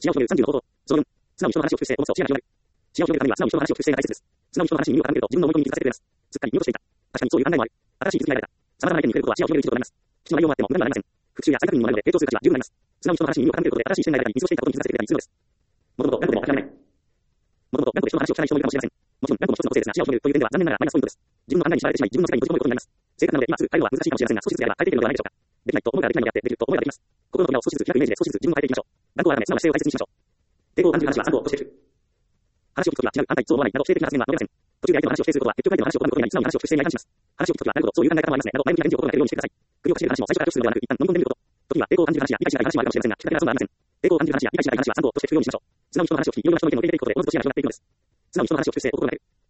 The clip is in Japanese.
視野を広げる30の方法。その4、素直に人の話を聞く姿勢を持つと視野が広がる。視野を広げるためには素直に人の話を聞く姿勢が大切です。素直に人の話に耳を傾けると自分の思い込みに気づかせてくれます。すっかり見落としていた。確かにそういう考えもある。新しい気づきが得られた。様々な意見に触れることは視野を広げる一助となります。口の内容もあっても無駄にはなりません。復習や再確認もなるので傾聴する価値は十分になります。素直に人の話に耳を傾けることで新しい視点が得られたり、見過ごしていたことに気づかせてくれたりするのです。もともと何度も諦めない。もともと何度で人の話を聞かない人もいるかもしれません。もちろん何度も一つの個性ですが、視野を広げるという点では残念ながらマイナスポイントです。自分の考えに縛られてしまい、自分の世界に閉じ込めることになります。正確なので今すぐ変えるのは難しいかもしれませんが、少しずつやれば変えていけるのではないでしょうか。できないと思いができないのであって、できると思いができます。心の扉を少しずつ開くイメージで少しずつ自分を変えていきましょう。断固を改め、素直な姿勢を大切にしましょう。抵抗を感じる話は参考としている。話を聞くときは違う、反対、そう思わないなど否定的な発言は述べません。途中で相手の話を否定することは結局相手の話を拒むことになり、素直に話を聞く姿勢に関します。話を聞くときはなるほど、そういう考え方もありますね、など前向きな返事を心がけるようにしてください。首をかしげる話も最初から拒否するのではなく、一旦飲み込んでみること。時には抵抗を感じる話や理解しない話もあるかもしれませんが、きっかけはそんなありません。抵抗を感じる話や理解しない話は参考として聞くようにしましょう。素直に人の話を聞き、いろいろな人の意見を受け入れていくことで、おのずと視野が広がっていくのです。素直に人の話を聞く姿勢を心がける。